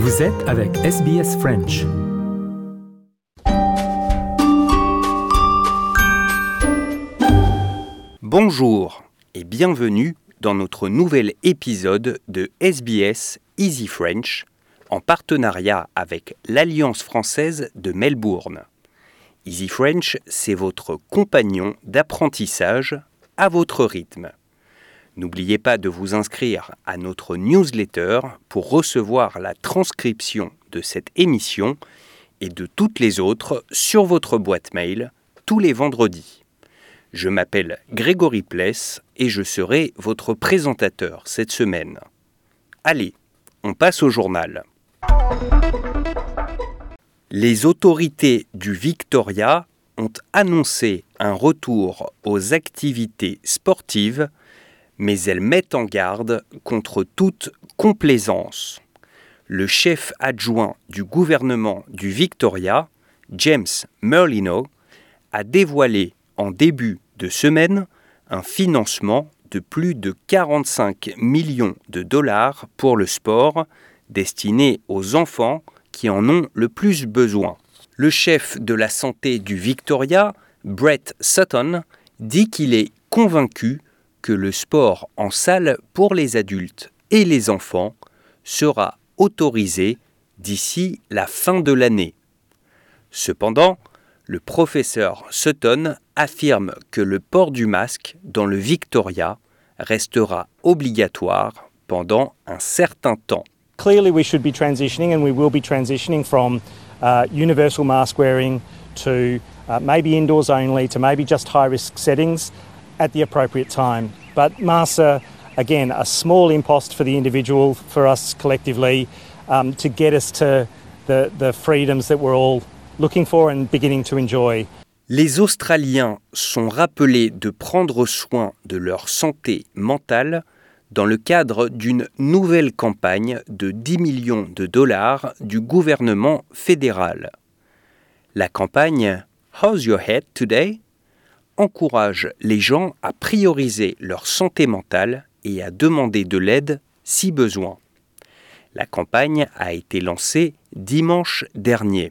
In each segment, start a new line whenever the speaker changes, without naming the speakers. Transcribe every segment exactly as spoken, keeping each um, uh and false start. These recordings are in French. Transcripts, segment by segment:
Vous êtes avec S B S French.
Bonjour et bienvenue dans notre nouvel épisode de S B S Easy French en partenariat avec l'Alliance française de Melbourne. Easy French, c'est votre compagnon d'apprentissage à votre rythme. N'oubliez pas de vous inscrire à notre newsletter pour recevoir la transcription de cette émission et de toutes les autres sur votre boîte mail tous les vendredis. Je m'appelle Grégory Pless et je serai votre présentateur cette semaine. Allez, on passe au journal. Les autorités du Victoria ont annoncé un retour aux activités sportives, mais elles mettent en garde contre toute complaisance. Le chef adjoint du gouvernement du Victoria, James Merlino, a dévoilé en début de semaine un financement de plus de quarante-cinq millions de dollars pour le sport destiné aux enfants qui en ont le plus besoin. Le chef de la santé du Victoria, Brett Sutton, dit qu'il est convaincu que le sport en salle pour les adultes et les enfants sera autorisé d'ici la fin de l'année. Cependant, le professeur Sutton affirme que le port du masque dans le Victoria restera obligatoire pendant un certain temps.
Clearly we should be transitioning and we will be transitioning from uh, universal mask wearing to uh, maybe indoors only to maybe just high risk settings at the appropriate time. But masks are, again, a small impost for the individual, for us collectively, um, to get us to the, the freedoms that we're all looking for and beginning to enjoy.
Les Australiens sont rappelés de prendre soin de leur santé mentale dans le cadre d'une nouvelle campagne de dix millions de dollars du gouvernement fédéral. La campagne « How's your head today ?» encourage les gens à prioriser leur santé mentale et à demander de l'aide si besoin. La campagne a été lancée dimanche dernier.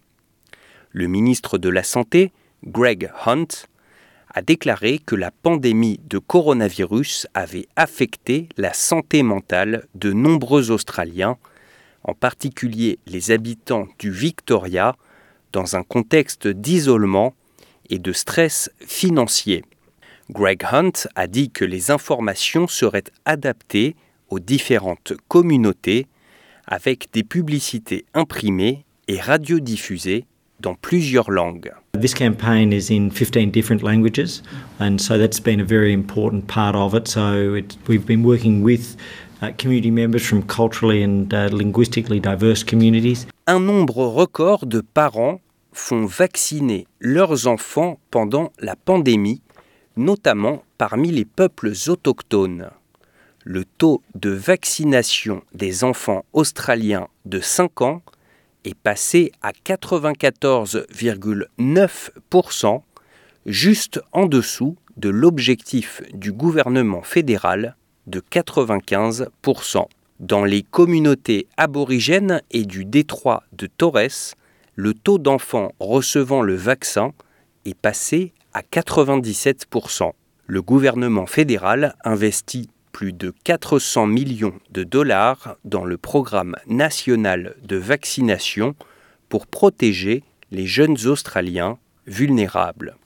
Le ministre de la Santé, Greg Hunt, a déclaré que la pandémie de coronavirus avait affecté la santé mentale de nombreux Australiens, en particulier les habitants du Victoria, dans un contexte d'isolement et de stress financier. Greg Hunt a dit que les informations seraient adaptées aux différentes communautés avec des publicités imprimées et radiodiffusées dans plusieurs langues.
This campaign is in fifteen different languages, and so that's been a very important part of it. So it, we've been working with uh, community members from culturally and uh, linguistically diverse communities.
Un nombre record de parents font vacciner leurs enfants pendant la pandémie, notamment parmi les peuples autochtones. Le taux de vaccination des enfants australiens de cinq ans est passé à quatre-vingt-quatorze virgule neuf pour cent, juste en dessous de l'objectif du gouvernement fédéral de quatre-vingt-quinze pour cent. Dans les communautés aborigènes et du détroit de Torres, le taux d'enfants recevant le vaccin est passé à quatre-vingt-dix-sept pour cent. Le gouvernement fédéral investit plus de quatre cents millions de dollars dans le programme national de vaccination pour protéger les jeunes Australiens vulnérables.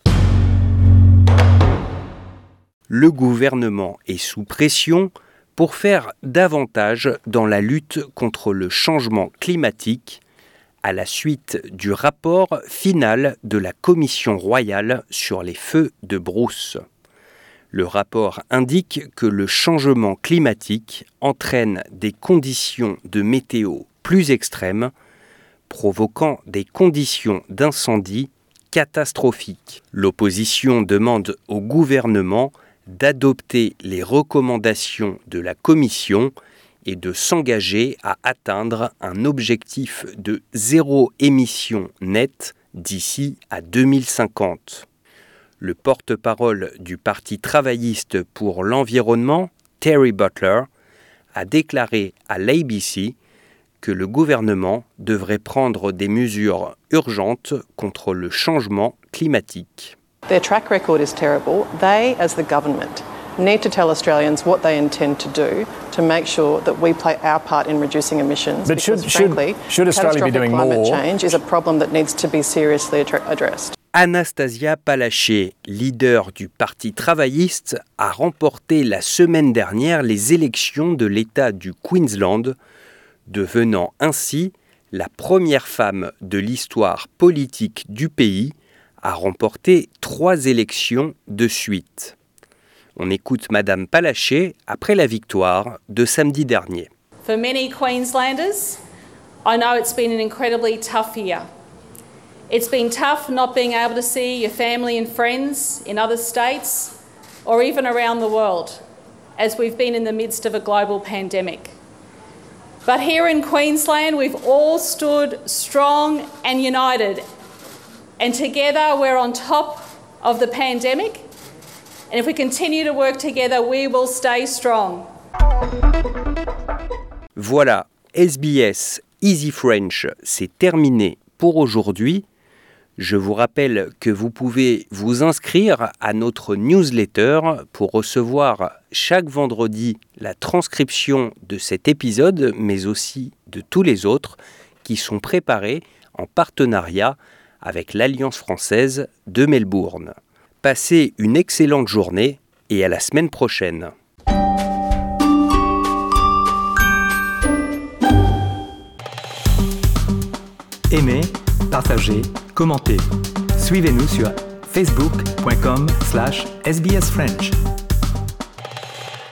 Le gouvernement est sous pression pour faire davantage dans la lutte contre le changement climatique à la suite du rapport final de la Commission royale sur les feux de brousse. Le rapport indique que le changement climatique entraîne des conditions de météo plus extrêmes, provoquant des conditions d'incendie catastrophiques. L'opposition demande au gouvernement d'adopter les recommandations de la Commission et de s'engager à atteindre un objectif de zéro émission nette d'ici à deux mille cinquante. Le porte-parole du Parti travailliste pour l'environnement, Terry Butler, a déclaré à l'A B C que le gouvernement devrait prendre des mesures urgentes contre le changement climatique.
Their track record is terrible. They, as the government, need to tell Australians what they intend to do to make sure that we play our part in reducing emissions.
But should,
because, frankly,
should, should Australia be doing
climate
more?
change is a problem that needs to be seriously addressed.
Anastasia Palaszczuk, leader du Parti travailliste, a remporté la semaine dernière les élections de l'État du Queensland, devenant ainsi la première femme de l'histoire politique du pays à remporter trois élections de suite. On écoute Madame Palaszczuk après la victoire de samedi dernier.
For many Queenslanders, I know it's been an incredibly tough year. It's been tough not being able to see your family and friends in other states or even around the world, as we've been in the midst of a global pandemic. But here in Queensland, we've all stood strong and united. And together we're on top of the pandemic. And if we continue to work together, we will stay strong.
Voilà, S B S Easy French, c'est terminé pour aujourd'hui. Je vous rappelle que vous pouvez vous inscrire à notre newsletter pour recevoir chaque vendredi la transcription de cet épisode, mais aussi de tous les autres qui sont préparés en partenariat avec l'Alliance française de Melbourne. Passez une excellente journée et à la semaine prochaine.
Aimez, partagez, commentez. Suivez-nous sur facebook point com slash S B S French.